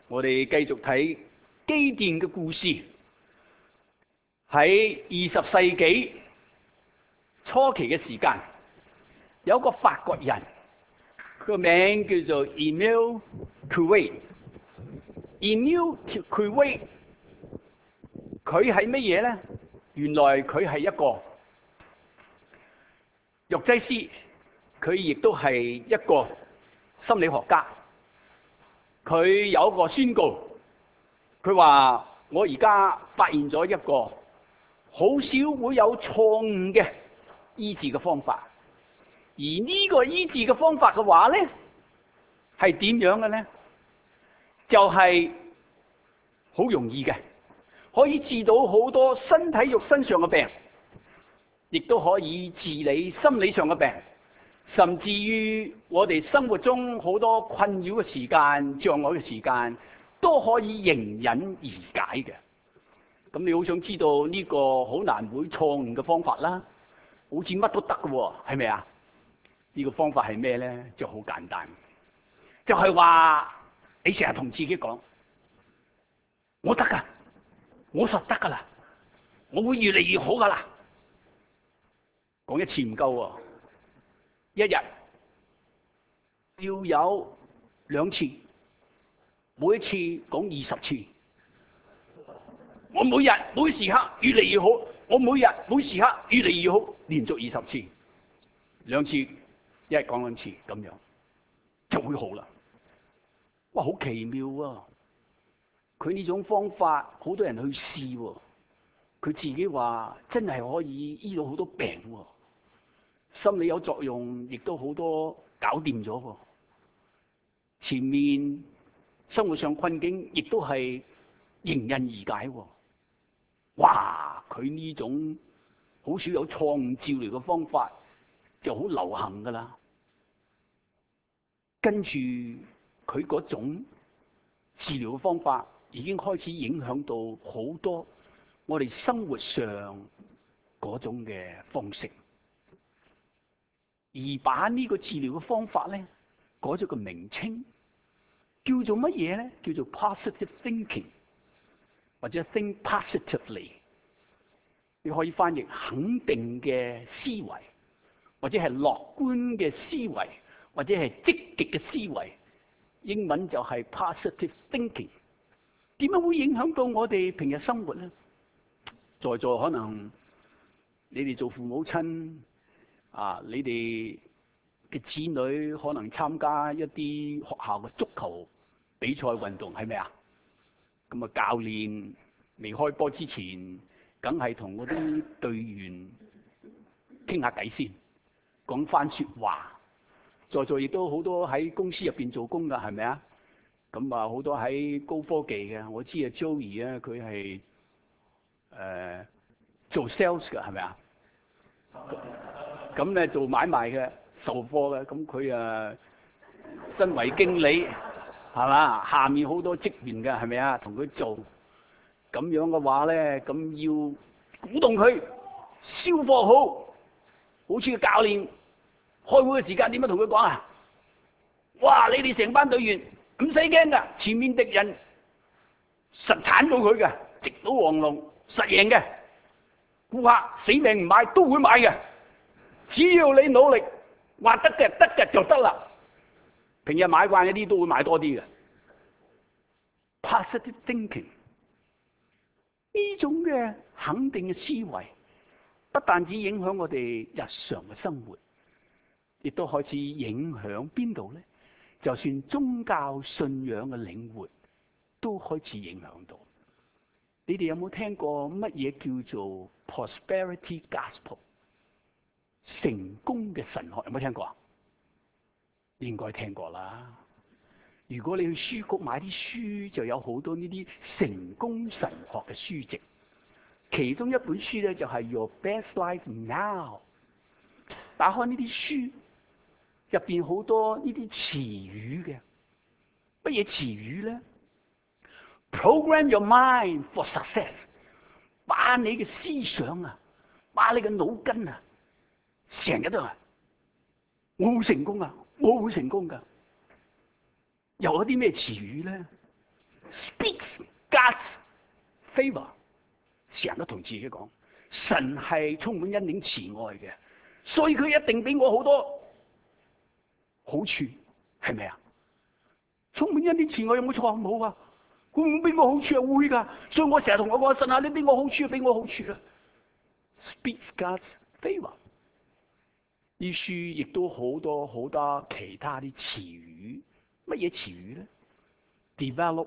我哋繼續睇基甸嘅故事。喺20世紀初期嘅時間，有一個法國人，佢個名叫做 Émile Coué。Émile Coué，佢係乜嘢咧？原來佢係一個藥劑師，佢亦都係一個心理學家。佢有一個宣告，佢話：我而家發現咗一個好少會有錯誤嘅醫治嘅方法，而呢個醫治嘅方法嘅話咧，係點樣嘅咧？就係好容易嘅，可以治到好多身體肉身上嘅病，亦都可以治理心理上嘅病，甚至於我哋生活中好多困擾嘅時間、障礙嘅時間，都可以迎刃而解嘅。咁你好想知道呢個好難會錯誤嘅方法啦？好似乜都得嘅喎，係咪啊？呢個方法係咩咧？就好簡單，就係話你成日同自己講：我得噶，我實得噶啦，我會越嚟越好噶啦。講一次唔夠喎，一日要有2次，每一次講20次。我每日每時刻越嚟越好，我每日每時刻越嚟越好，連續20次，2次，一日講2次，咁樣就會好啦。哇，好奇妙啊！佢呢種方法好多人去試喎，佢自己話真係可以醫到好多病喎，心理有作用，亦都好多搞掂咗喎。前面生活上困境亦都係迎刃而解喎。哇！佢呢種好少有錯誤治療嘅方法就好流行㗎啦。跟住佢嗰種治療嘅方法已經開始影響到好多我哋生活上嗰種嘅方式，而把呢個治療嘅方法咧改咗個名稱，叫做乜嘢咧？叫做 positive thinking。或者 think positively， 你可以翻譯肯定嘅思維，或者係樂觀嘅思維，或者係積極嘅思維。英文就係 positive thinking。點樣會影響到我哋平日生活咧？在座可能你哋做父母親啊，你哋嘅子女可能參加一啲學校嘅足球比賽運動，係咪啊？咁啊，教練未開波之前，梗係同嗰啲隊員傾下偈先，講翻說話。在座亦都好多喺公司入邊做工噶，係咪啊？咁啊，好多喺高科技嘅，我知啊 Joey 啊，佢係做 sales 噶，係咪啊？咁咧做買賣嘅，售貨嘅，咁佢啊身為經理。係嘛？下面好多職員嘅，係咪啊？同佢做咁樣嘅話咧，咁要鼓動佢銷貨好。好似個教練開會嘅時間點樣同佢講啊？哇！你哋成班隊員唔使驚噶，前面敵人實鏟到佢嘅，直到黃龍實贏嘅。顧客死命唔買都會買嘅，只要你努力，話得嘅就得啦。平日買慣一啲都會買多啲嘅。Positive thinking 呢種嘅肯定嘅思維，不但止影響我哋日常嘅生活，亦都開始影響邊度咧？就算宗教信仰嘅領域都開始影響到。你哋有冇聽過乜嘢叫做 prosperity gospel？ 成功嘅神學有冇聽過啊？應該聽過啦。如果你去書局買啲書，就有好多呢啲成功神學嘅書籍。其中一本書咧就係 Your Best Life Now。打開呢啲書，入邊好多呢啲詞語嘅。乜嘢詞語咧？ Program your mind for success。把你嘅思想啊，把你嘅腦筋啊，成日都係我會成功啊！我會成功噶。又有啲咩詞語咧？ speaks God's favor， 成日都同自己講，神係充滿恩典慈愛嘅，所以佢一定俾我好多好處，係咪啊？充滿恩典慈愛有冇錯？冇啊！會唔會俾我好處啊？會噶，所以我成日同我講，神啊，你俾我好處，俾我好處啦。Speaks God's favor。呢書亦都好多好多其他啲詞語，乜嘢詞語咧 ？Develop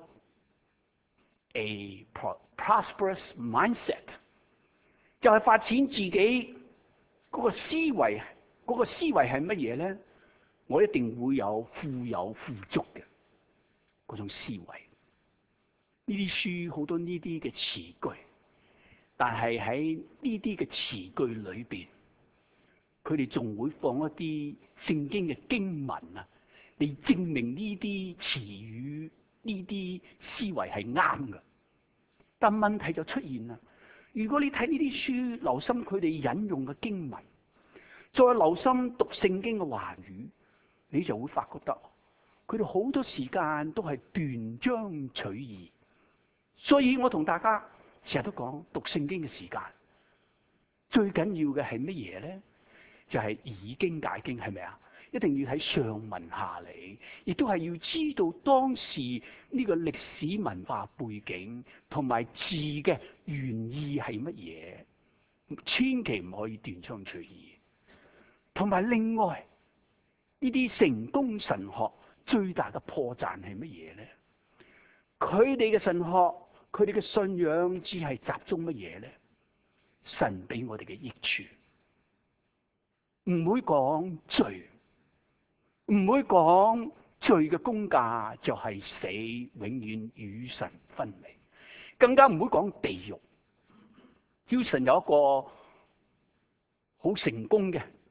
a prosperous mindset， 就係發展自己嗰個思維，嗰個思維係乜嘢咧？我一定會有富足嘅嗰種思維。呢啲書好多呢啲嘅詞句，但係喺呢啲嘅詞句裏邊，佢哋仲會放一啲聖經嘅經文啊，嚟證明呢啲詞語、呢啲思維係啱嘅。但問題就出現啦，如果你睇呢啲書，留心佢哋引用嘅經文，再留心讀聖經嘅話語，你就會發覺得佢哋好多時間都係斷章取義。所以我同大家成日都講，讀聖經嘅時間最緊要嘅係乜嘢咧？就係以經解經，係咪啊？一定要睇上文下理，亦都係要知道當時呢個歷史文化背景同埋字嘅原意係乜嘢，千祈唔可以斷章取義。同埋另外呢啲成功神學最大嘅破綻係乜嘢咧？佢哋嘅神學，佢哋嘅信仰只係集中乜嘢咧？神俾我哋嘅益處，唔會講罪，唔會講罪嘅工價就係死，永遠與神分離，更加唔會講地獄。Houston 有一個好成功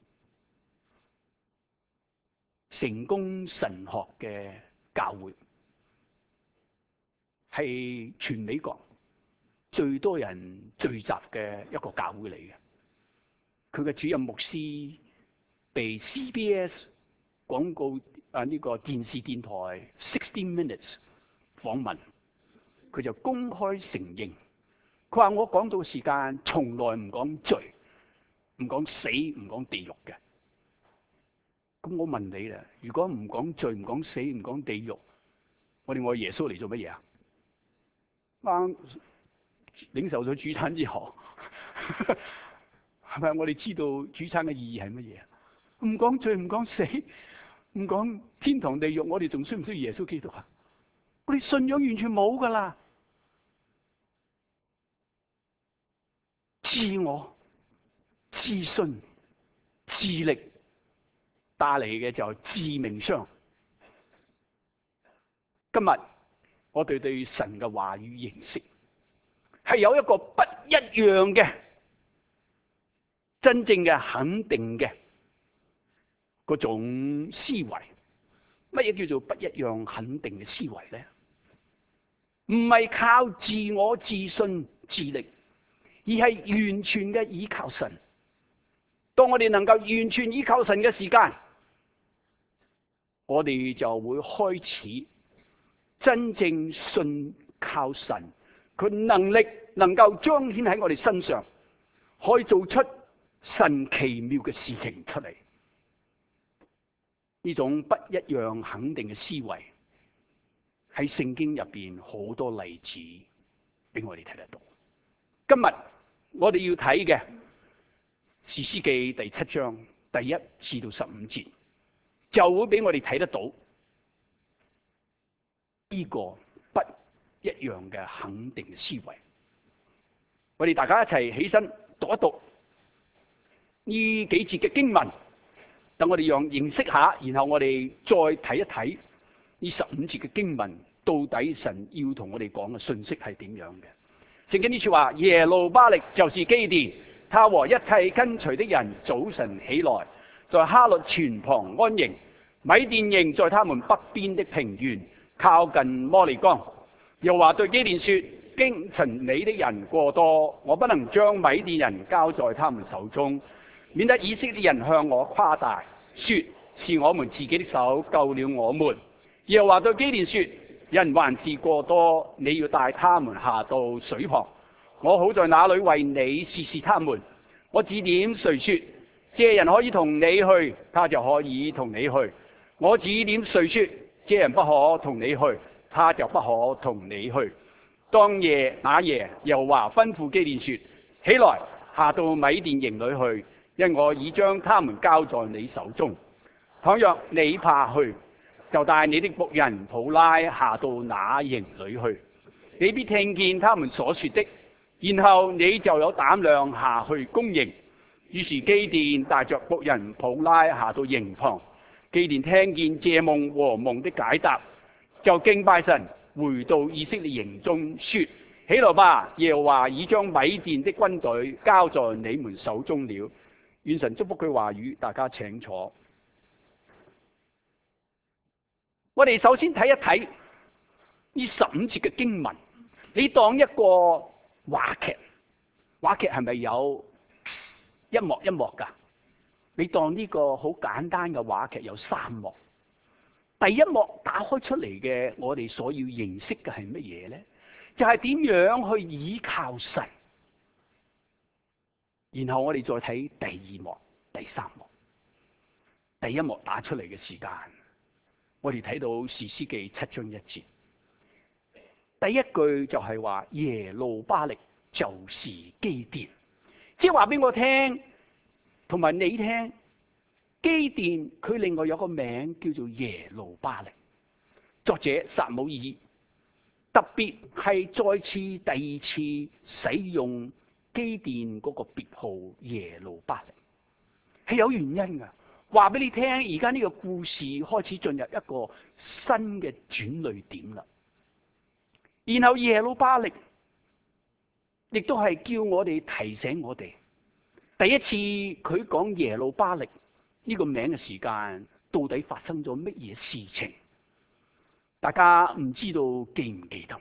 神學嘅教會，係全美國最多人聚集嘅一個教會嚟嘅。佢嘅主任牧師被 CBS 廣告呢個電視電台60 Minutes 訪問，佢就公開承認，佢話我講到時間從來唔講罪，唔講死，唔講地獄嘅。咁我問你啦，如果唔講罪，唔講死，唔講地獄，我哋愛耶穌嚟做乜嘢啊？啱領受咗主餐之後，係咪我哋知道主餐嘅意義係乜嘢？唔講罪，唔講死，唔講天堂地獄，我哋仲需唔需要耶穌基督啊？我哋信仰完全冇噶啦，自我、自信、自力帶嚟嘅就係致命傷。今日我哋對神嘅話語認識係有一個不一樣嘅真正嘅肯定嘅嗰種思維。乜嘢叫做不一樣肯定嘅思維咧？唔係靠自我、自信、自力，而係完全嘅依靠神。當我哋能夠完全依靠神嘅時間，我哋就會開始真正信靠神，佢能力能夠彰顯喺我哋身上，可以做出神奇妙嘅事情出嚟。呢種不一樣肯定嘅思維喺聖經入邊好多例子俾我哋睇得到。今日我哋要睇嘅士師記第7章第1至到15節，就會俾我哋睇得到呢個不一樣嘅肯定嘅思維。我哋大家一齊起身讀一讀呢幾節嘅經文，等我哋讓認識下，然後我哋再睇一睇呢15節嘅經文，到底神要同我哋講嘅信息係點樣嘅。聖經呢處話，耶路巴力就是基甸，他和一切跟隨的人早晨起來，在哈律泉旁安營。米甸營在他們北邊的平原，靠近摩利江。又話對基甸說，經尋你的人過多，我不能將米甸人交在他們手中，免得以色列人向我誇大，說是我們自己的手救了我們。又話對基甸說， 人還是過多，你要帶他們下到水旁，我好在那裏為你試試他們。我指點誰說這人可以同你去，他就可以同你去。我指點誰說這人不可同你去，他就不可同你去。當夜那夜，耶和華吩咐基甸說：起來，下到米甸營裏去，因我已將他們交在你手中。倘若你怕去，就帶你的僕人普拉下到那營裏去，你必聽見他們所說的，然後你就有膽量下去攻營。於是基甸帶着僕人普拉下到營旁。基甸聽見這夢和夢的解答，就敬拜神，回到以色列營中說：起來吧，耶和華已將米甸的軍隊交在你們手中了。願神祝福佢話語，大家請坐。我哋首先睇一睇呢15節嘅經文，你當一個話劇，話劇係咪有一幕一幕㗎？你當呢個好簡單嘅話劇有3幕。第一幕打開出嚟嘅，我哋所要認識嘅係乜嘢呢？就係點樣去倚靠神。然後我哋再睇第2幕、第3幕。第一幕打出嚟嘅時間，我哋睇到士師記7章1節，第一句就係話耶路巴力就是基甸，即係話俾我聽，同埋你聽，基甸佢另外有個名叫做耶路巴力。作者撒母耳特別係再次第2次使用基甸嗰個別號耶路巴力，係有原因㗎。話俾你聽，而家呢個故事開始進入一個新嘅轉捩點啦。然後耶路巴力亦都係叫我哋提醒我哋，第一次佢講耶路巴力呢個名嘅時間，到底發生咗乜嘢事情？大家唔知道記唔記得？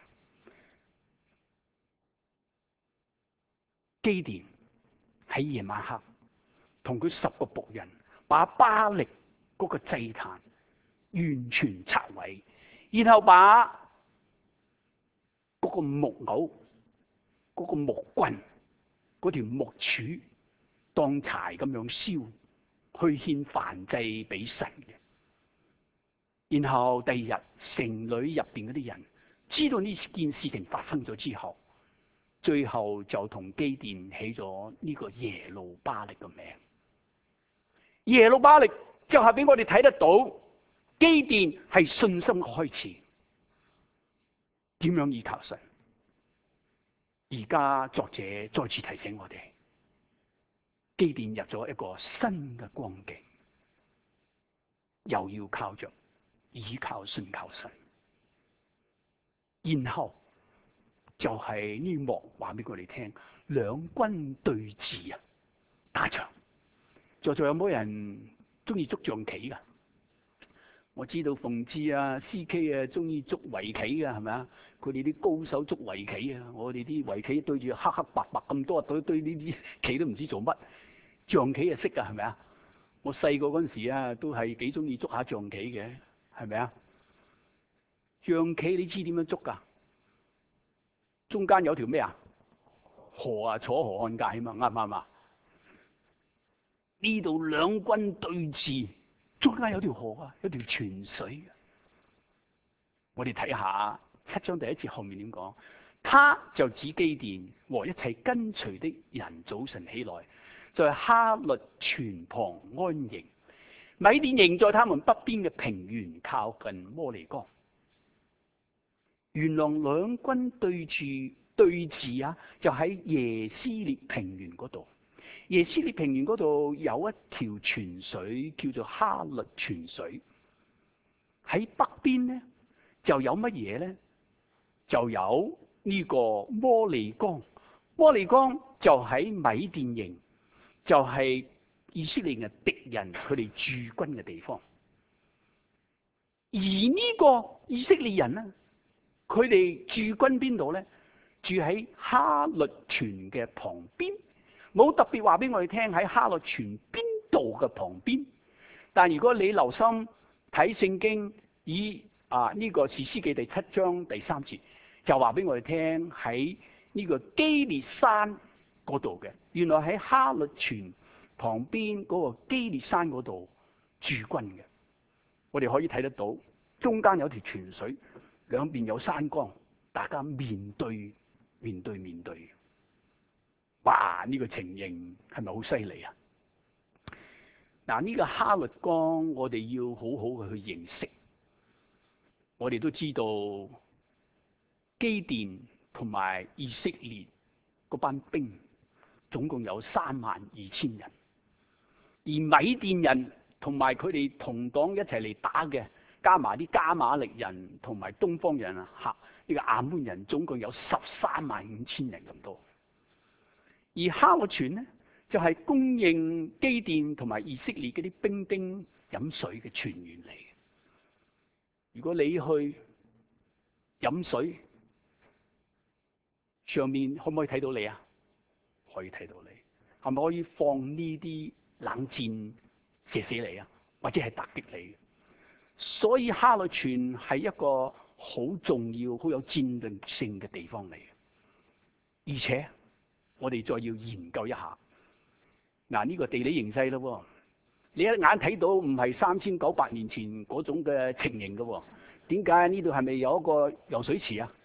基甸喺夜晚黑同佢10個僕人，把巴力嗰個祭壇完全拆毀，然後把嗰個木偶、嗰個木棍、嗰條木柱當柴咁樣燒，去獻燔祭俾神嘅。然後第2日，城裏入邊嗰啲人知道呢件事情發生咗之後，最後就同基甸起咗呢個耶路巴力嘅名。耶路巴力就係俾我哋睇得到，基甸係信心嘅開始。點樣依靠神？而家作者再次提醒我哋，基甸入咗一個新嘅光景，又要靠着依靠信靠神。然後就係呢幕話俾我哋聽，兩軍對峙啊，打仗。在座有冇人中意捉象棋噶？我知道鳳芝啊、CK 啊中意捉圍棋噶，係咪啊？佢哋啲高手捉圍棋啊，我哋啲圍棋對住黑黑白白咁多堆呢啲棋都唔知做乜。象棋啊識噶，係咪啊？我細個嗰陣時啊，都係幾中意捉下象棋嘅，係咪啊？象棋你知點樣捉噶？中間有條咩啊？河啊，楚河漢界啊嘛，啱唔啱啊？呢度兩軍對峙，中間有條河啊，有條泉水。我哋睇下7章第1節後面點講，他就指基甸和一切跟隨的人早晨起來，在哈律泉旁安營。米甸營在他們北邊嘅平原，靠近摩利岡。原來兩軍對峙啊，就喺耶斯列平原嗰度。耶斯列平原嗰度有一條泉水叫做哈律泉水。喺北邊呢就有乜嘢呢？就有呢個摩利岡。摩利岡就喺米甸營，就係以色列嘅敵人佢哋駐軍嘅地方。而呢個以色列人呢，佢哋駐軍邊度呢？住喺哈律泉嘅旁邊，冇特別話俾我哋聽喺哈律泉邊度嘅旁邊。但如果你留心睇聖經，以呢個士師記第7章第3節就話俾我哋聽，喺呢個基列山嗰度嘅，原來喺哈律泉旁邊嗰個基列山嗰度駐軍嘅。我哋可以睇得到，中間有條泉水，兩邊有山崗，大家面對。哇！呢個情形係咪好犀利啊？嗱，呢個哈律江我哋要好好去認識。我哋都知道基甸同埋以色列嗰班兵總共有32000人，而米甸人同埋佢哋同黨一齊嚟打嘅，加埋啲加瑪力人同埋東方人啊，呢個亞捫人總共有135000人咁多。而哈律泉呢，就係供應基甸同埋以色列嗰啲兵丁飲水嘅泉源嚟嘅。如果你去飲水，上面可唔可以睇到你啊？可以睇到你，係咪可以放呢啲冷箭射死你啊？或者係突擊你？所以哈律泉係一個好重要、好有戰略性嘅地方嚟嘅。而且我哋再要研究一下，嗱，呢個地理形勢咯，你一眼睇到唔係3900年前嗰種嘅情形嘅。點解呢度係咪有一個游水池啊？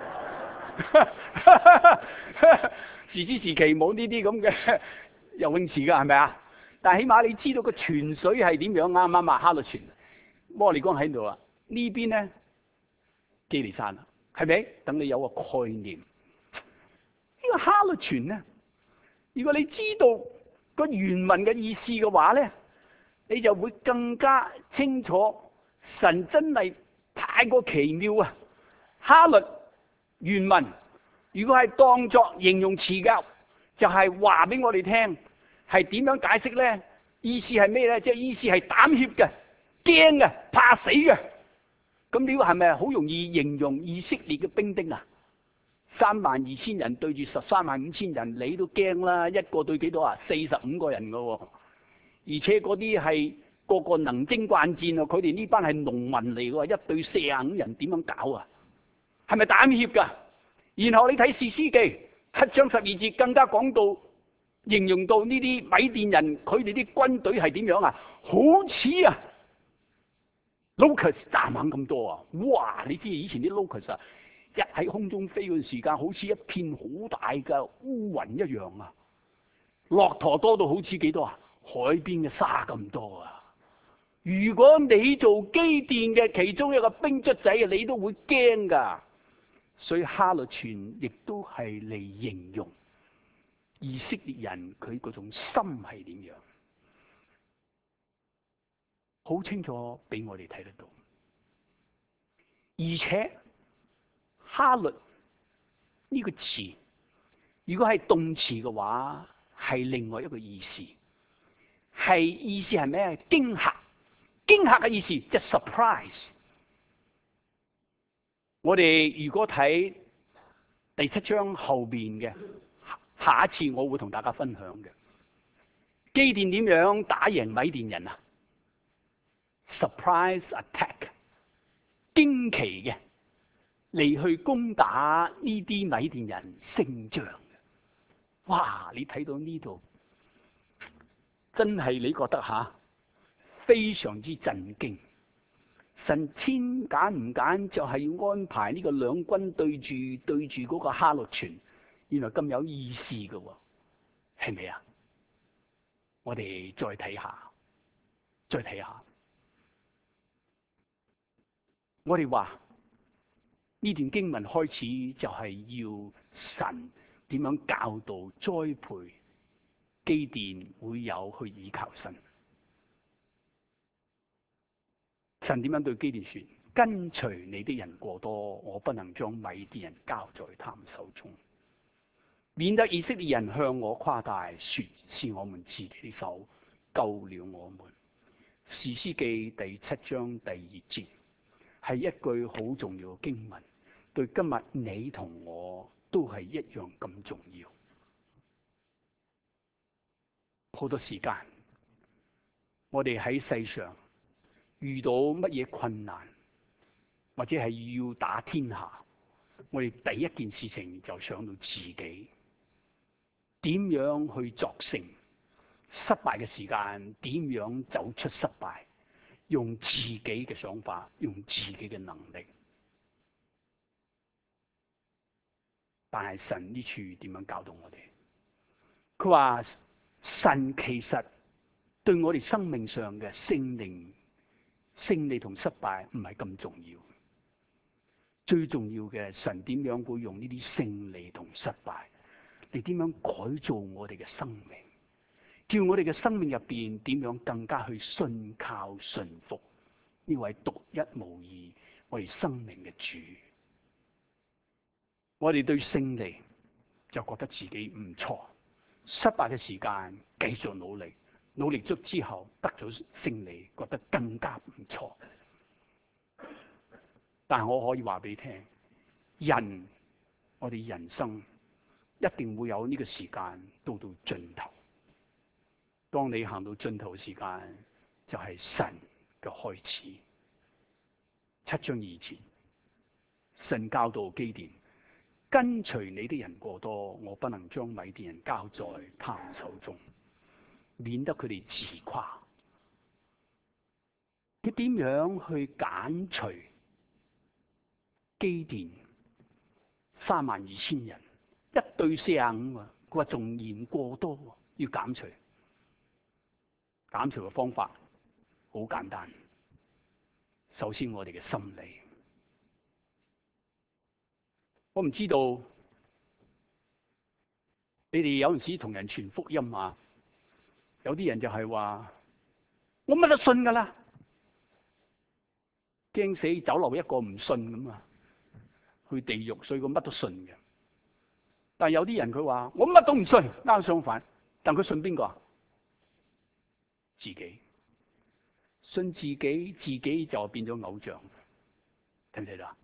時之時期冇呢啲咁嘅游泳池噶，係咪啊？但係起碼你知道個泉水係點樣，啱唔啱啊？哈律泉，摩利江喺度啊，呢邊咧基利山啊，係咪？等你有個概念。呢個哈律泉咧，如果你知道個原文嘅意思嘅話咧，你就會更加清楚神真係太過奇妙啊！哈律原文如果係當作形容詞嘅，就係話俾我哋聽係點樣解釋咧？意思係咩咧？即係意思係膽怯嘅、驚嘅、怕死嘅。咁呢個係咪好容易形容以色列嘅兵丁啊？32000人對住135000人，你都驚啦！一個對幾多啊？45個人噶喎，而且嗰啲係個個能征慣戰啊！佢哋呢班係農民嚟嘅，一對45人點樣搞啊？係咪膽怯噶？然後你睇士師記7章12節，更加講到形容到呢啲米甸人，佢哋啲軍隊係點樣啊？好似啊 locust 蚱蜢咁多啊！哇！你知以前啲 locust 啊，一喺空中飛嘅時間，好似一片好大嘅烏雲一樣啊！駱駝多到好似幾多啊？海邊嘅沙咁多啊！如果你做基甸嘅其中一個兵卒仔，你都會驚噶。所以哈律泉亦都係嚟形容以色列人佢嗰種心係點樣，好清楚俾我哋睇得到。而且哈律呢個詞，如果係動詞嘅話，係另外一個意思，係意思係咩？驚嚇，驚嚇嘅意思即係 surprise。我哋如果睇第7章後邊嘅，下一次我會同大家分享嘅，基甸點樣打贏米甸人啊 ？surprise attack， 驚奇嘅嚟去攻打呢啲米甸人，勝仗嘅。哇！你睇到呢度，真係你覺得非常之震驚。神千揀唔揀，就係要安排呢個兩軍對住嗰個哈律泉，原來咁有意思嘅喎，係咪啊？我哋再睇下，我哋話呢段經文開始就係要神點樣教導栽培基甸會有去倚靠神。神點樣對基甸說？跟隨你的人過多，我不能將米甸人交在他們手中，免得以色列人向我誇大，說是我們自己的手救了我們。士師記第7章第2節係一句好重要嘅經文，對今日你同我都係一樣咁重要。好多時間我哋喺世上遇到乜嘢困難， 或者係要打天下，我哋第一件事情就想到自己點樣去作成失敗嘅時間，點樣走出失敗，用自己嘅想法，用自己嘅能力。但係神呢處點樣教導我哋？佢話神其實對我哋生命上嘅勝利同失敗唔係咁重要。最重要嘅，神點樣會用呢啲勝利同失敗嚟點樣改造我哋嘅生命，叫我哋嘅生命入邊點樣更加去信靠順服呢位獨一無二我哋生命嘅主。我哋對勝利就覺得自己唔錯，失敗嘅時間繼續努力，努力咗之後得咗勝利，覺得更加唔錯。但係我可以話俾你聽，我哋人生一定會有呢個時間到盡頭。當你行到盡頭嘅時間，就係神嘅開始。7章2節，神教導基甸，跟隨你的人過多，我不能將米甸人交在他們手中，免得佢哋自誇。佢點樣去揀除基甸32000人，1對45啊？佢話仲嫌過多，要減除。減除嘅方法好簡單，首先我哋嘅心理。我唔知道你哋有陣時同人傳福音啊，有啲人就係話我乜都信噶啦，驚死走漏一個唔信咁啊，去地獄，所以佢乜都信嘅。但係有啲人佢話我乜都唔信，啱相反，但佢信邊個啊？自己。信自己，自己就變咗偶像，睇唔睇到？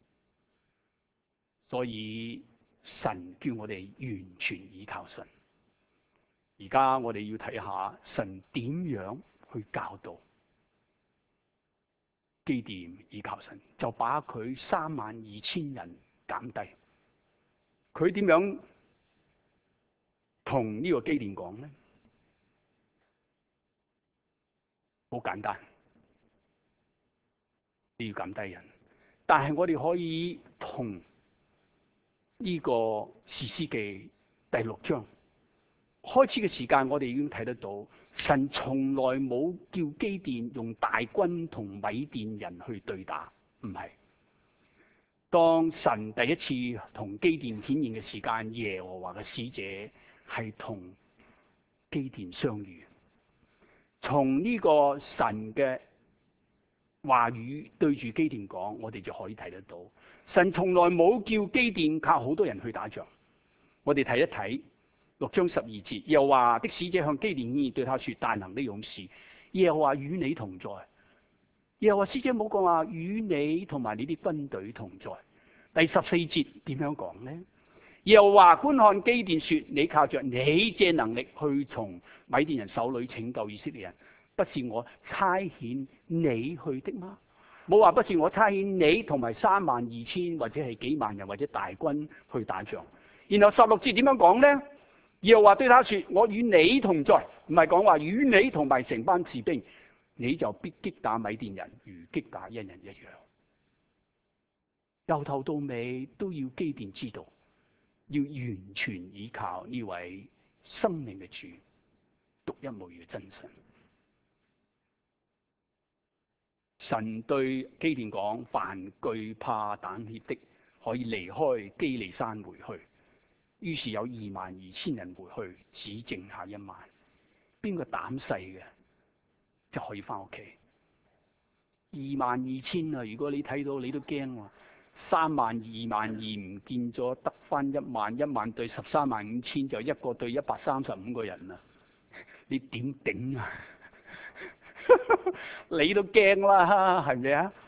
所以神叫我哋完全依靠神。而家我哋要睇下神點樣去教導基甸依靠神，就把佢32000人減低。佢點樣同呢個基甸講咧？好簡單，你要減低人。但係我哋可以同呢個士師記第6章開始嘅時間，我哋已經睇得到，神從來冇叫基甸用大軍同米甸人去對打，唔係。當神第一次同基甸顯現嘅時間，耶和華嘅使者係同基甸相遇。從呢個神嘅話語對住基甸講，我哋就可以睇得到，神從來冇叫基甸靠好多人去打仗。我哋睇一睇6章12節，耶和華的使者向基甸顯現，對他說：大能的勇士，耶和華與你同在。耶和華使者冇講話與你同埋你啲軍隊同在。第14節點樣講呢？耶和華觀看基甸說：你靠着你這能力去從米甸人手裏拯救以色列人，不是我差遣你去的嗎？冇話不是我差遣你同埋32000或者係幾萬人或者大軍去打仗。然後16節點樣講呢？耶和華對他說：我與你同在，唔係講話與你同埋成班士兵，你就必擊打米甸人，如擊打一人一樣。由頭到尾都要基甸知道，要完全依靠呢位生命嘅主，獨一無二嘅真神。神對基甸講：凡懼怕膽怯的，可以離開基利山回去。於是有22000人回去，只剩下1萬。邊個膽細嘅就可以翻屋企。22000啊！如果你睇到你都驚喎，3萬22000唔見咗，得翻1萬，1萬對135000就一個對135個人啦。你點頂啊？你都驚啦，係咪啊？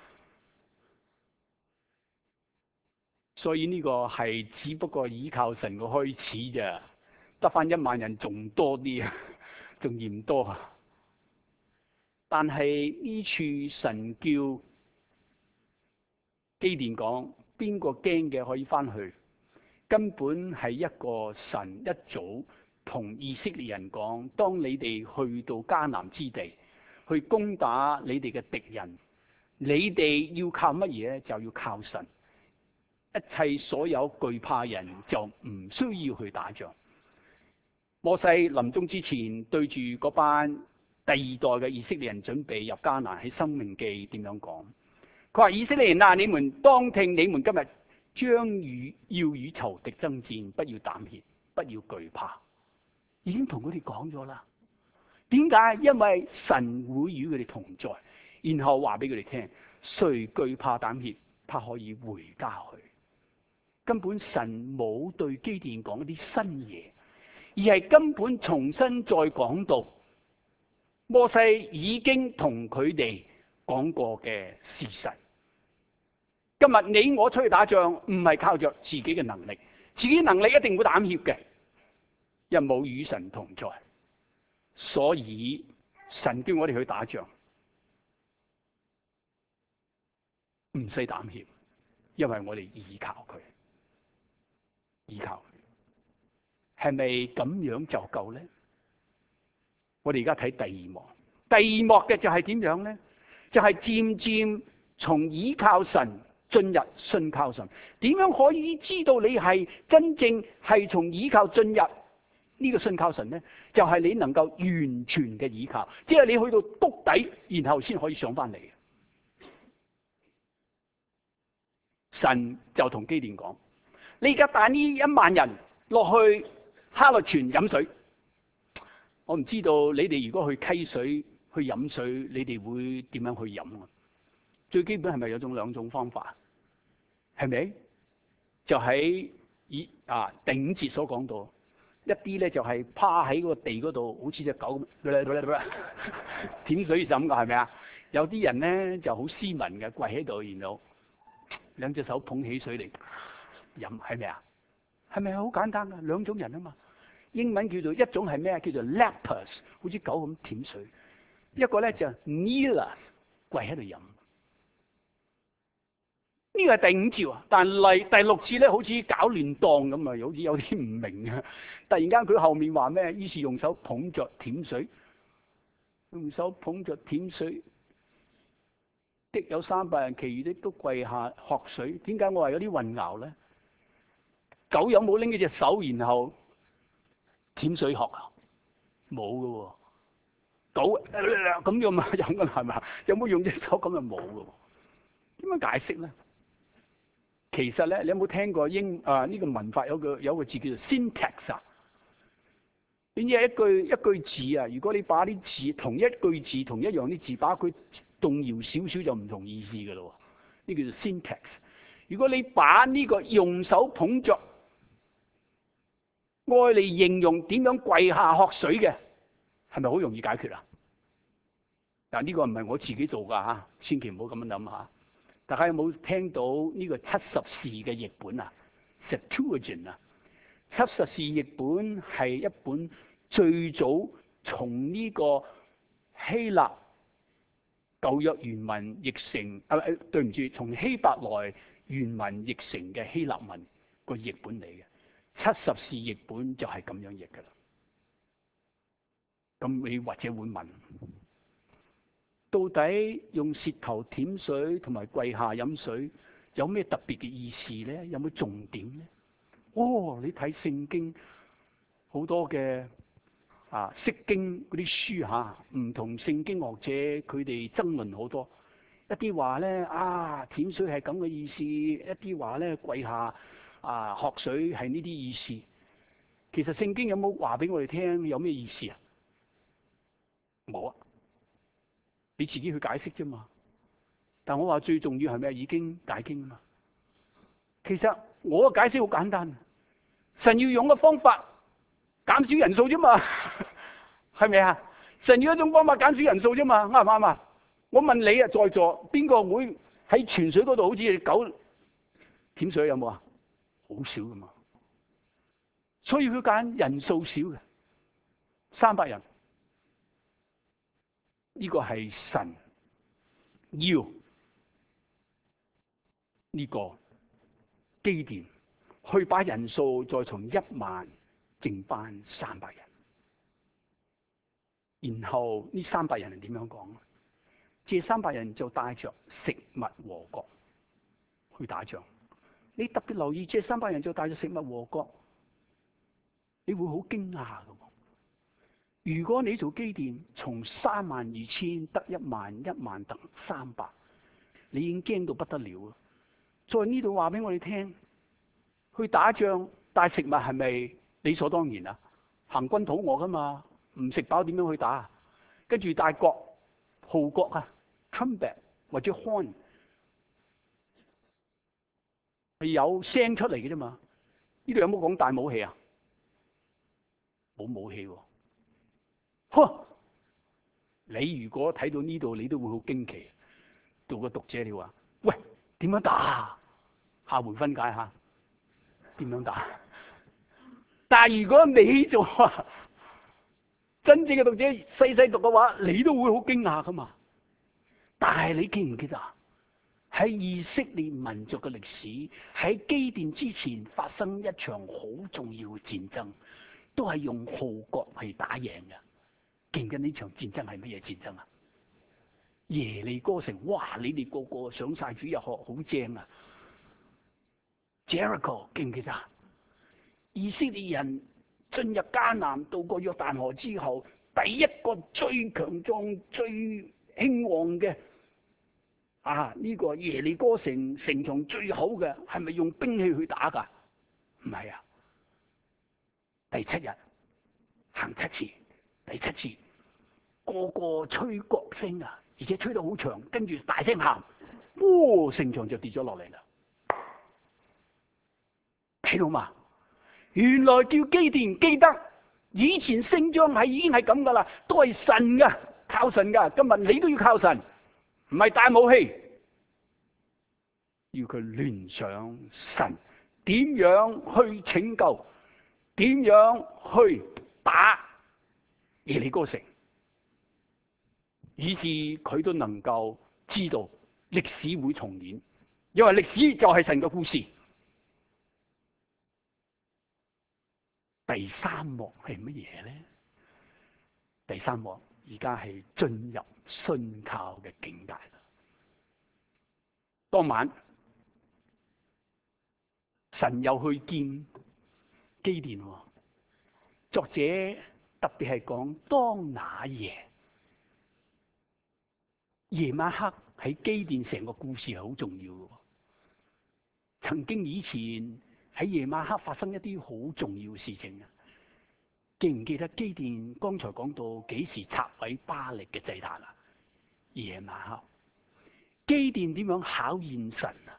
所以呢個係只不過依靠神嘅開始咋，得翻1萬人仲多啲啊，仲嫌多啊。但係呢處神叫基甸講邊個驚嘅可以翻去，根本係一個神一早同以色列人講，當你哋去到迦南之地，去攻打你哋嘅敵人，你哋要靠乜嘢？就要靠神。一切所有懼怕人就唔需要去打仗。摩西臨終之前對住嗰班第二代嘅以色列人準備入迦南，喺申命記點樣講？佢話：以色列人啊，你們當聽，你們今日將要與仇敵爭戰，不要膽怯，不要懼怕。已經同佢哋講咗啦。點解？因為神會與佢哋同在，然後話俾佢哋聽：誰懼怕膽怯，他可以回家去。根本神冇對基甸講一啲新嘢，而係根本重新再講到摩西已經同佢哋講過嘅事實。今日你我出去打仗，唔係靠着自己嘅能力，自己能力一定會膽怯嘅，因為冇與神同在。所以神叫我哋去打仗，唔使膽怯，因為我哋依靠佢。依靠佢，係咪咁樣就夠呢？我哋而家睇第二幕，第二幕嘅就係點樣呢？就係漸漸從依靠神進入信靠神。點樣可以知道你係真正係從依靠進入呢個信靠神呢？就係你能夠完全嘅依靠，即係你去到谷底，然後先可以上翻嚟。神就同基甸講：你而家帶呢10000人落去哈律泉飲水。我唔知道你哋如果去溪水去飲水，你哋會點樣去飲啊？最基本係咪有兩種方法？係咪？就喺第5節所講到，一啲咧就係趴喺個地嗰度，好似隻狗咁舔水飲噶，係咪啊？有啲人咧就好斯文嘅，跪喺度，然後兩隻手捧起水嚟飲，係咪啊？係咪好簡單啊？兩種人啊嘛。英文叫做一種係咩？叫做 lepers， 好似狗咁舔水；一個咧就 kneeler， 跪喺度飲。呢個係第5節啊，但係第6節咧，好似搞亂檔咁啊，好似有啲唔明啊。突然間佢後面話咩？於是用手捧着舔水，用手捧着舔水的有300人，其餘的都跪下喝水。點解我話有啲混淆咧？狗有冇拎起隻手然後舔水喝啊？冇噶喎，狗咁樣嘛飲噶係咪？有冇用隻手咁就冇噶？點樣解釋咧？其實咧，你有冇聽過呢個文法有個字叫做 syntax 啊？點知一句字啊？如果你把啲字同一句字同一樣啲字，把佢動搖少少就唔同意思噶咯。呢叫做 syntax。如果你把呢個用手捧着愛嚟形容點樣跪下喝水嘅，係咪好容易解決啊？嗱，呢個唔係我自己做噶吓，千祈唔好咁樣諗吓。大家有冇聽到呢個70士嘅譯本啊 ？Septuagint 啊，70士譯本係一本最早從呢個希臘舊約原文譯成對唔住，從希伯來原文譯成嘅希臘文個譯本嚟嘅。70士譯本就係咁樣譯噶啦。咁你或者會問，到底用舌頭舔水同埋跪下飲水有咩特別嘅意思咧？有冇重點咧？哦，你睇聖經好多嘅釋經嗰啲書吓，唔同聖經學者佢哋爭論好多。一啲話咧舔水係咁嘅意思，一啲話咧跪下喝水係呢啲意思。其實聖經有冇話俾我哋聽有咩意思啊？冇啊。你自己去解釋啫嘛，但我話最重要係咩？已經解經啊嘛。其實我嘅解釋好簡單，神要用嘅方法減少人數啫嘛，係咪啊？神要一種方法減少人數啫嘛，啱唔啱啊？我問你啊，在座邊個會喺泉水嗰度好似狗舔水有冇啊？好少噶嘛，所以佢揀人數少嘅300人。呢個係神要呢個基甸去把人數再從10000剩翻300人，然後呢300人係點樣講？這300人就帶着食物和角去打仗。你特別留意，這300人就帶着食物和角，你會好驚訝㗎。如果你做基甸，從32000得10000，10000得300，你已經驚到不得了啊！在呢度話俾我哋聽，去打仗帶食物係咪理所當然啊？行軍肚餓噶嘛，唔食飽點樣去打？跟住帶角、號角啊 trumpet 或者 horn 係有聲出嚟嘅啫嘛。呢度有冇講帶武器啊？冇武器喎。你如果睇到呢度，你都會好驚奇。做個讀者你話：喂，點樣打？下回分解下點樣打。但係如果你做真正嘅讀者，細細讀嘅話，你都會好驚訝噶嘛。但係你記唔記得喺以色列民族嘅歷史，喺基甸之前發生一場好重要嘅戰爭，都係用號角去打贏嘅。記唔記得呢場戰爭係乜嘢戰爭啊？耶利哥城，哇！你哋個個上晒主日學，好正啊 ！Jericho 記唔記得？以色列人進入迦南，渡過約旦河之後，第一個最強壯、最興旺嘅呢個耶利哥城城牆最好嘅，係咪用兵器去打㗎？唔係啊！第7日行7次，第7次個個吹角聲啊，而且吹得好長，跟住大聲喊，城牆就跌咗落嚟啦！睇到嘛？原來叫基甸，記得以前勝仗係已經係咁噶啦，都係神噶，靠神噶。今日你都要靠神，唔係帶武器，要佢聯想神點樣去拯救，點樣去打耶利哥城，以致佢都能夠知道歷史會重演，因為歷史就係神嘅故事。第3幕係乜嘢咧？第3幕而家係進入信靠嘅境界啦。當晚神又去見基甸，作者特別係講當那夜晚黑喺基甸成個故事係好重要嘅。曾經以前喺夜晚黑發生一啲好重要嘅事情啊！記唔記得基甸剛才講到幾時拆毀巴力嘅祭壇啊？夜晚黑，基甸點樣考驗神啊？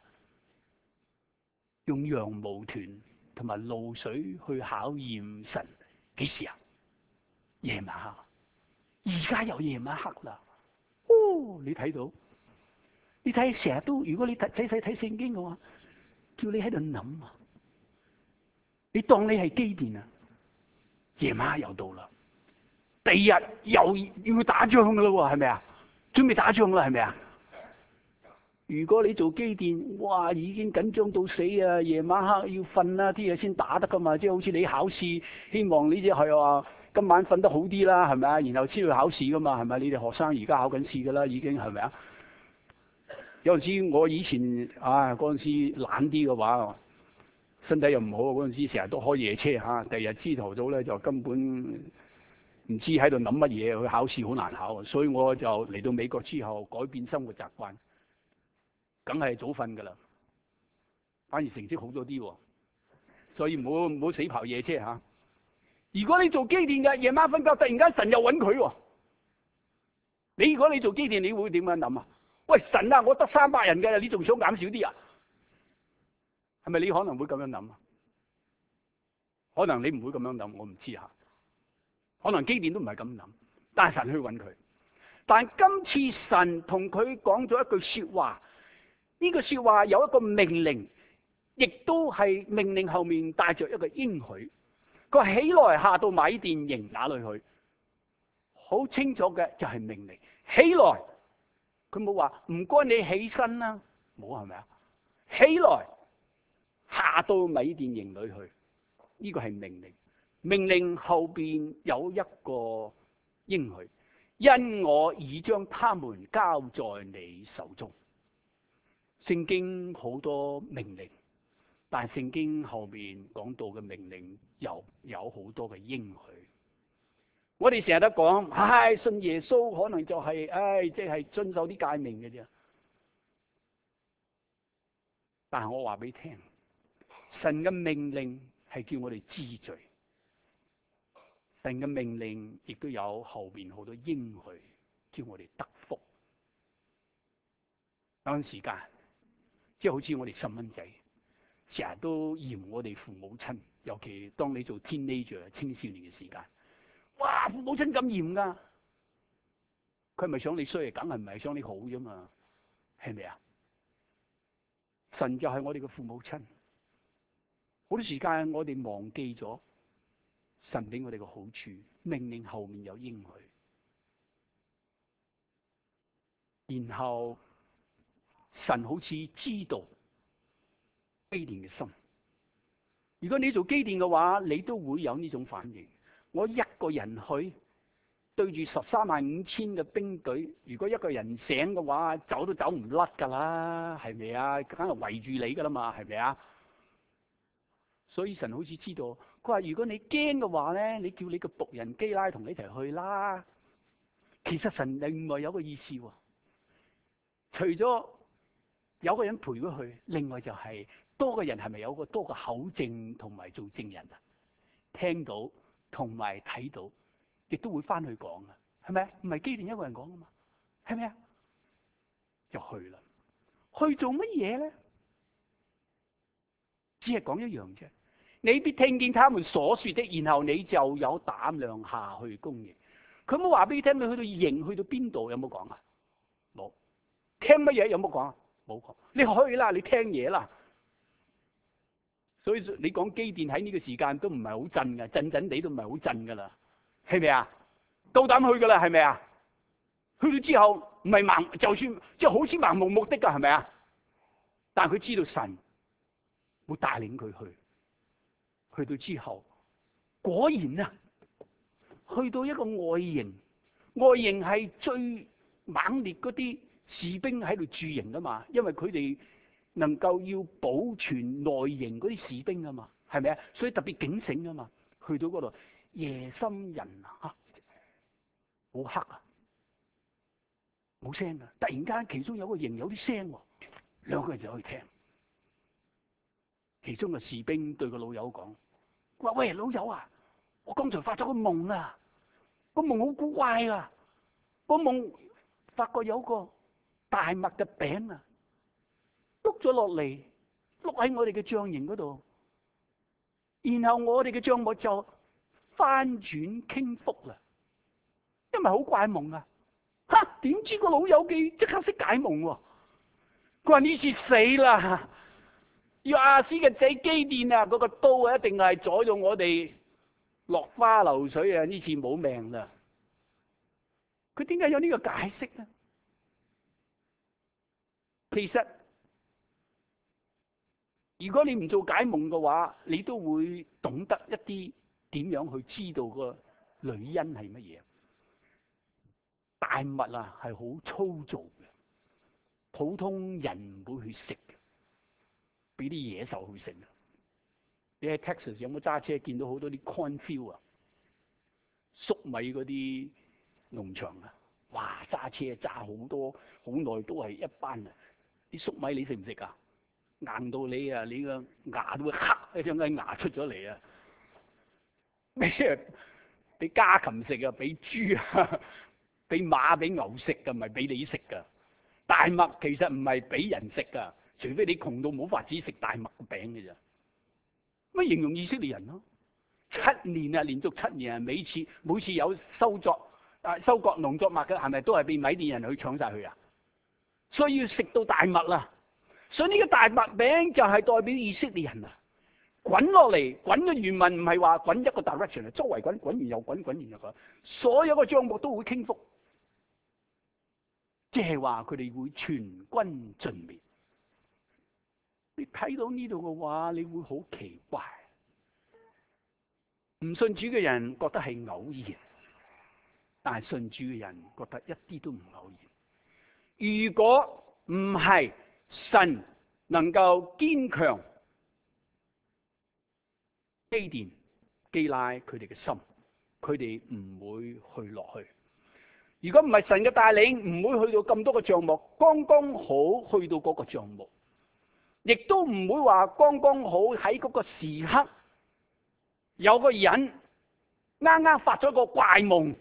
用羊毛團同埋露水去考驗神，幾時啊？夜晚黑，而家又夜晚黑啦。你睇到？你睇成日都，如果你仔細睇聖經嘅話，叫你喺度諗啊！你當你係基甸啊，夜晚又到啦，第二日又要打仗噶啦喎，係咪啊？準備打仗啦，係咪啊？如果你做基甸，哇，已經緊張到死啊！夜晚黑要瞓啦，啲嘢先打得噶嘛，即係好似你考試，希望你哋係話今晚瞓得好啲啦，係咪啊？然後先去考試噶嘛，係咪？你哋學生而家考緊試噶啦，已經係咪啊？有陣時我以前嗰陣時懶啲嘅話，身體又唔好，嗰陣時成日都開夜車嚇，第二日朝頭早咧就根本唔知喺度諗乜嘢，去考試好難考，所以我就嚟到美國之後改變生活習慣，梗係早瞓噶啦，反而成績好咗啲，所以唔好死跑夜車嚇。如果你做基甸嘅夜晚瞓覺，突然間神又揾佢喎，如果你做基甸，你會點樣諗啊？喂，神啊，我得300人嘅，你仲想減少啲啊？係咪你可能會咁樣諗啊？可能你唔會咁樣諗，我唔知吓。可能基甸都唔係咁諗，但係神去揾佢。但今次神同佢講咗一句說話，呢句說話有一個命令，亦都係命令後面帶着一個應許。佢話起來下到米甸營那裏去，好清楚嘅就係命令。起來，佢冇話唔該你起身啦，冇係咪啊？ 起來，下到米甸營裏去。呢個係命令，命令後邊有一個應許，因我已將他們交在你手中。聖經好多命令，但聖經後面講到嘅命令有好多嘅應許。我哋成日都講，信耶穌可能就係，即係遵守啲誡命嘅啫。但係我話俾你聽，神嘅命令係叫我哋知罪，神嘅命令亦都有後邊好多應許，叫我哋得福。有陣時間，即係好似我哋細蚊仔，成日都嫌我哋父母親，尤其當你做 teenager 青少年嘅時間，哇！父母親咁嚴噶，佢係咪想你衰？梗係唔係想你好啫嘛？係咪啊？神就係我哋嘅父母親，好多時間我哋忘記咗神俾我哋嘅好處，命令後面有應許，然後神好似知道基甸嘅心。如果你做基甸嘅話，你都會有呢種反應。我一個人去對住135000嘅兵隊，如果一個人醒嘅話，走都走唔甩噶啦，係咪啊？梗係圍住你噶啦嘛，係咪啊？所以神好似知道，佢話如果你驚嘅話咧，你叫你個僕人基拉同你一齊去啦。其實神另外有個意思喎，除咗有個人陪佢去，另外就係多個人係咪有個多個口證同埋做證人啊？聽到同埋睇到，亦都會翻去講啊，係咪？唔係基甸一個人講啊嘛，係咪啊？就去啦，去做乜嘢咧？只係講一樣啫。你必聽見他們所說的，然後你就有膽量下去攻營。佢冇話俾你聽，佢去到營去到邊度，有冇講啊？冇。聽乜嘢有冇講啊？冇講。你去啦，你聽嘢啦。所以你講基甸喺呢個時間都唔係好震噶，震震地都唔係好震噶啦，係咪啊？夠膽去噶啦，係咪啊？去到之後唔係盲，就算即係好似盲無目的噶，係咪啊？但係佢知道神會帶領佢去。去到之後，果然啊，去到一個外營，外營係最猛烈嗰啲士兵喺度駐營噶嘛，因為佢哋能夠要保存內營嗰啲士兵啊嘛，係咪啊？所以特別警醒啊嘛。去到嗰度，夜深人啊，好黑啊，冇聲啊。突然間，其中有個營有啲聲喎，兩個人就去聽。其中個士兵對個老友講：話喂，老友啊，我剛才發咗個夢啊，個夢好古怪啊，個夢發覺有個大麥嘅餅啊，碌咗落嚟，碌喺我哋嘅帳營嗰度，然後我哋嘅帳幕就翻轉傾覆啦，因為好怪夢啊！吓，點知個老友記即刻識解夢喎？佢話呢次死啦！約阿斯嘅仔基甸啊，嗰個刀啊，一定係阻咗我哋落花流水啊！呢次冇命啦。佢點解有呢個解釋咧？其實如果你唔做解夢嘅話，你都會懂得一啲點樣去知道個女因係乜嘢。大麥啊，係好粗糙嘅，普通人唔會去食嘅，俾啲野獸去食。你喺 Texas 有冇揸車見到好多啲 cornfield 啊，粟米嗰啲農場啊？哇！揸車揸好多，好耐都係一班啊！啲粟米你食唔食啊？硬到你啊，你個牙都會黑一張嘅牙出咗嚟啊！咩？俾家禽食啊，俾豬啊，俾馬俾牛食噶，唔係俾你食噶。大麥其實唔係俾人食噶，除非你窮到冇法子食大麥餅嘅咋。乜形容以色列人咯？7年啊，連續7年啊，每次有收割農作物嘅，係咪都係俾米甸人去搶晒去啊？所以要食到大麥啦。所以呢個大麥餅就係代表以色列人啊，滾落嚟，滾嘅原文唔係話滾一個 direction 啊，周圍滾，滾完又滾，滾完又滾，所有嘅帳幕都會傾覆，即係話佢哋會全軍盡滅。 你睇到呢度嘅話，你會好奇怪。唔信主嘅人覺得係偶然，但係信主嘅人覺得一啲都唔偶然。如果唔係神能夠堅強基甸、基拉佢哋嘅心，佢哋唔會去落去。如果唔係神嘅帶領，唔會去到咁多個帳幕，剛剛好去到嗰個帳幕，亦都唔會話剛剛好喺嗰個時刻有個人啱啱發咗個怪夢，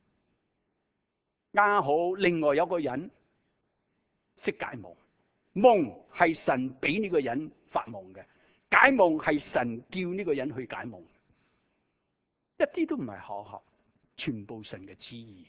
啱好另外有個人識解夢，夢係神俾呢個人發夢嘅，解夢係神叫呢個人去解夢，一啲都唔係巧合，全部神嘅旨意。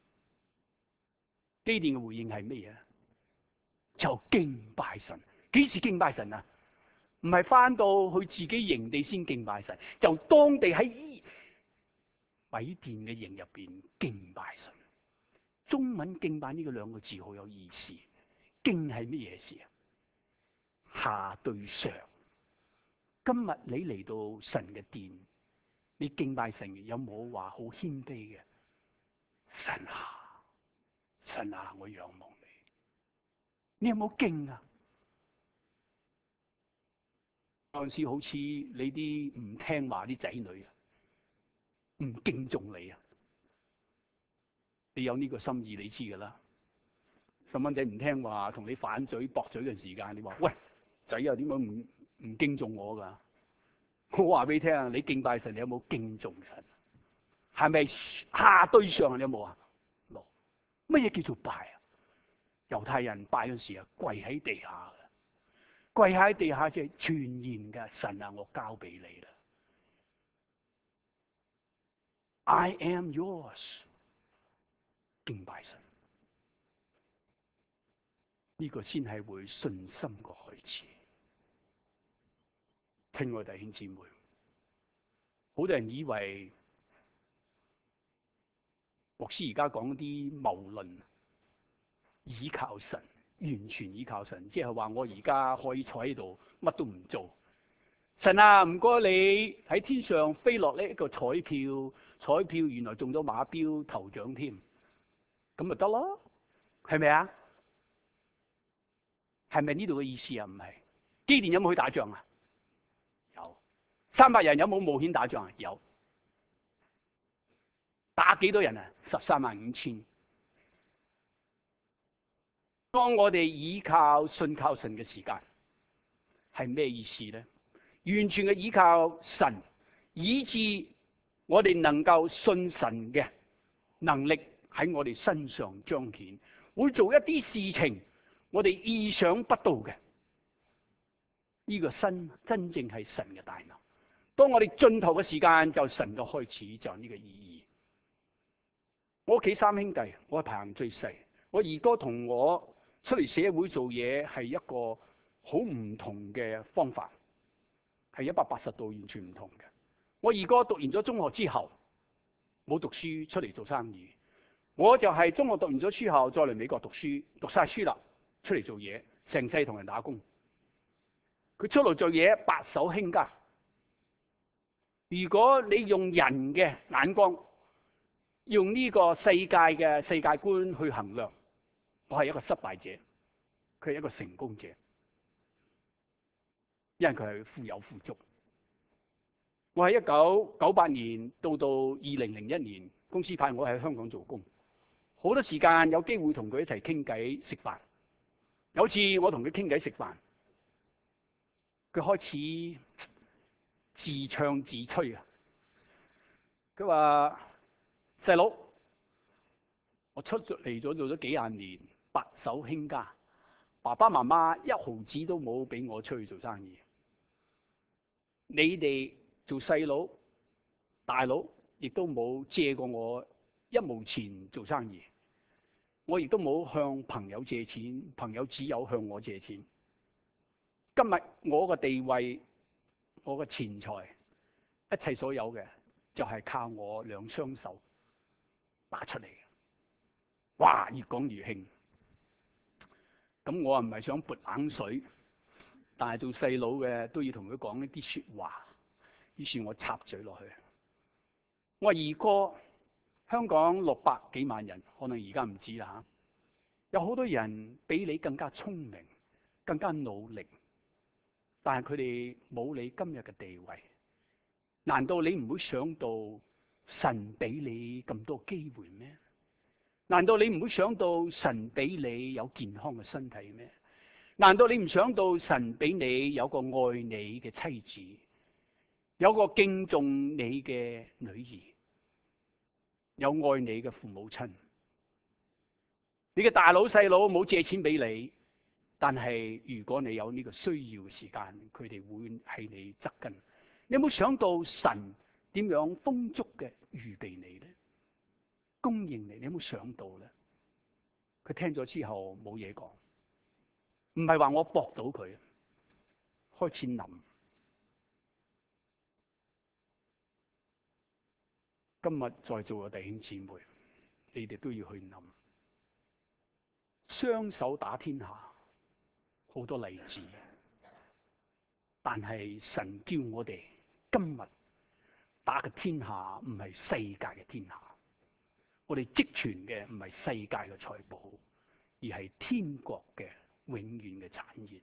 基甸嘅回應係乜嘢？就敬拜神。幾時敬拜神啊？唔係翻到去自己營地先敬拜神，就當地喺米甸嘅營入邊敬拜神。中文敬拜呢個兩個字好有意思。敬係乜嘢事啊？下對上。今日你嚟到神嘅殿，你敬拜神有冇話好謙卑嘅？神啊！神啊，我仰望你。你有冇敬啊？有陣時好似你啲唔聽話啲仔女啊，唔敬重你啊。你有呢個心意，你知噶啦。細蚊仔唔聽話，同你反嘴駁嘴嘅時間，你話喂，仔啊，點解唔敬重我噶？我話俾你聽啊，你敬拜神，你有冇敬重神？係咪下對上？你有冇啊？乜嘢叫做拜啊？猶太人拜嗰時啊，跪喺地下嘅，跪喺地下即係全然嘅。神啊，我交俾你啦 ，I am yours， 敬拜神，呢個先係會信心嘅開始。親愛弟兄姊妹，好多人以為牧師而家講啲謬論，倚靠神，完全倚靠神，即係話我而家可以坐喺度乜都唔做。神啊，唔該你喺天上飛落呢一個彩票，彩票原來中咗馬標頭獎添，咁咪得咯？係咪啊？係咪呢度嘅意思啊？唔係。基甸有冇去打仗啊？有。300人有冇冒險打仗啊？有。打幾多人啊？135000。當我哋倚靠信靠神嘅時間，係咩意思咧？完全嘅倚靠神，以致我哋能夠信神嘅能力喺我哋身上彰顯，會做一啲事情我哋意想不到嘅。呢個真正係神嘅大能。當我哋盡頭嘅時間，就神嘅開始，就係呢個意義。我屋企3兄弟，我係排行最細。我二哥同我出嚟社會做嘢係一個好唔同嘅方法，係180度完全唔同嘅。我二哥讀完咗中學之後冇讀書，出嚟做生意。我就係中學讀完咗書後再嚟美國讀書，讀晒書啦，出嚟做嘢，成世同人打工。佢出嚟做嘢白手興家。如果你用人嘅眼光，用呢個世界嘅世界觀去衡量，我係一個失敗者，佢係一個成功者，因為佢係富有富足。我喺1998年到2001年，公司派我喺香港做工，好多時間有機會同佢一齊傾偈食飯。有次我同佢傾偈食飯，佢開始自唱自吹啊！佢話：細佬，我出嚟咗做咗幾廿年，白手興家，爸爸媽媽1毫子都冇俾我出去做生意。你哋做細佬、大佬，亦都冇借過我1毛錢做生意。我亦都冇向朋友借錢，朋友只有向我借錢。今日我嘅地位、我嘅錢財，一切所有嘅，就係靠我2雙手打出嚟嘅。哇！越講越興。咁我唔係想潑冷水， 但係做細佬嘅都要同佢講一啲說話。於是我插嘴落去，我話二哥，香港600幾萬人，可能而家唔止啦，有好多人比你更加聰明，更加努力，但係佢哋冇你今日嘅地位。難道你唔會想到神俾你咁多機會咩？難道你唔會想到神俾你有健康嘅身體咩？難道你唔想到神俾你有個愛你嘅妻子，有個敬重你嘅女兒，有愛你嘅父母親？你嘅大佬細佬冇借錢俾你，但係如果你有呢個需要嘅時間，佢哋會喺你側跟。你有冇想到神點樣豐足嘅預備你呢？供應你，你有冇想到呢？佢聽咗之後冇嘢講，唔係話我駁到佢，開始諗。今日在座嘅弟兄姊妹，你哋都要去諗，雙手打天下，好多例子，但係神叫我哋今日打嘅天下唔係世界嘅天下，我哋積存嘅唔係世界嘅財寶，而係天國嘅永遠嘅產業。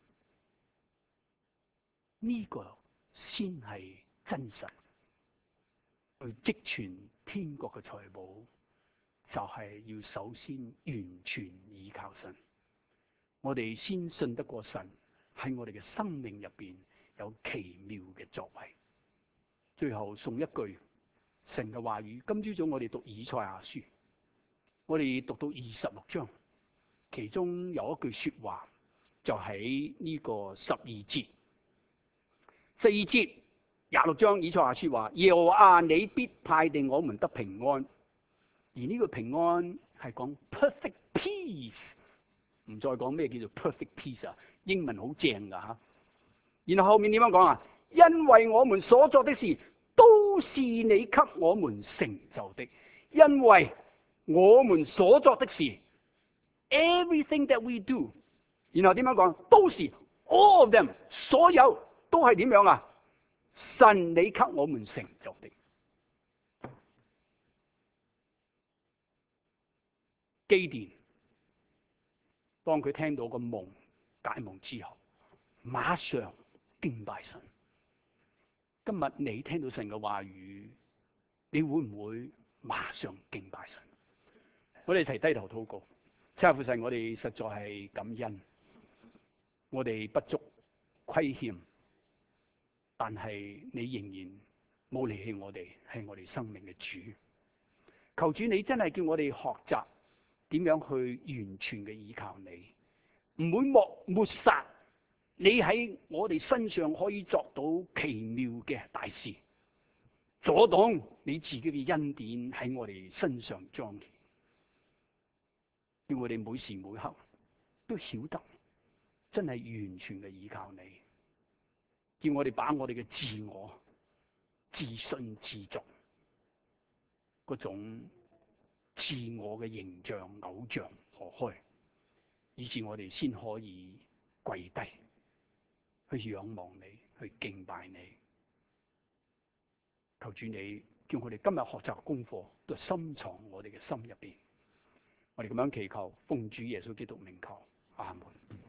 呢個先係真實。去積存天國嘅財寶，就係要首先完全依靠神。我哋先信得過神喺我哋嘅生命入邊有奇妙嘅作為。最後送一句神嘅話語。今朝早我哋讀以賽亞書，我哋讀到26章，其中有一句說話就喺呢個12節，4節。26章以賽亞書話：耶和華你必派定我們得平安。而呢個平安係講 perfect peace， 唔再講咩叫做 perfect peace 啊，英文好正噶吓。然後後面點樣講啊？因為我們所作的事都是你給我們成就的，因為我們所作的事 everything that we do， 然後點樣講？都是 all of them， 所有都係點樣啊？神你給我們成就的。基甸當佢聽到個夢解夢之後，馬上敬拜神。今日你聽到神嘅話語，你會唔會馬上敬拜神？我哋一齊低頭禱告。親愛父神，我哋實在係感恩，我哋不足虧欠，但係你仍然冇離棄我哋，係我哋生命嘅主。求主你真係叫我哋學習點樣去完全嘅依靠你，唔會抹殺你喺我哋身上可以作到奇妙嘅大事，阻擋你自己嘅恩典喺我哋身上彰顯。叫我哋每時每刻都曉得真係完全嘅依靠你，叫我哋把我哋嘅自我、自信、自足嗰種自我嘅形象、偶像挪開，以致我哋先可以跪低去仰望你，去敬拜你。求主你叫我哋今日學習嘅功課都深藏我哋嘅心入邊。我哋咁樣祈求，奉主耶穌基督名求，阿門。